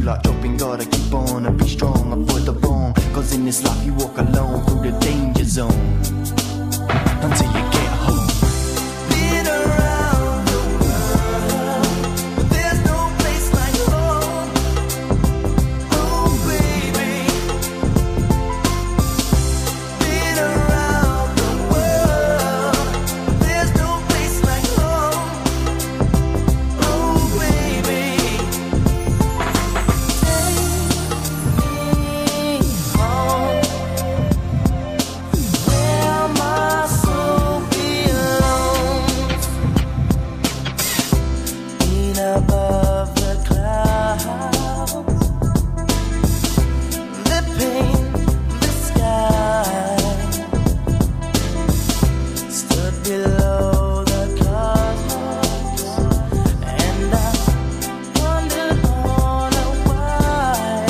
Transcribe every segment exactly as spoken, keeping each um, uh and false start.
feel like dropping, gotta keep on and be strong. Avoid the wrong, cause in this life you walk alone through the danger zone until you get home. Been around the world, but there's no place like home. Oh baby, been around the world, but there's no place like home. Oh baby, take me home, where my soul belongs, in above the clouds, that paint the sky, stood below the clouds, and I wondered on a why.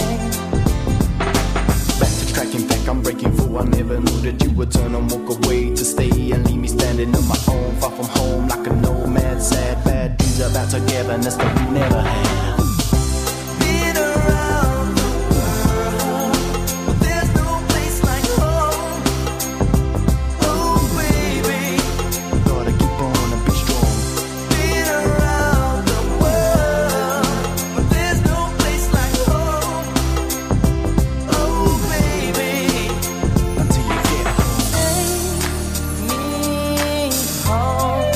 Back to track, in fact I'm breaking through. I never knew that you would turn and walk away to stay and leave me standing on my own, far from home like a nomad. Sad bad dreams about togetherness that we never had. Been around the world, but there's no place like home. Oh baby, gotta keep on and be strong. Been around the world, but there's no place like home. Oh baby, until you get home. Take me home,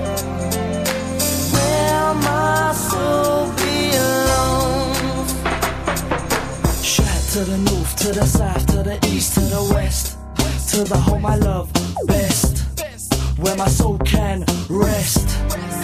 where my soul belongs. Shout to the north, to the south, to the east, to the west, to the home I love best, where my soul can rest.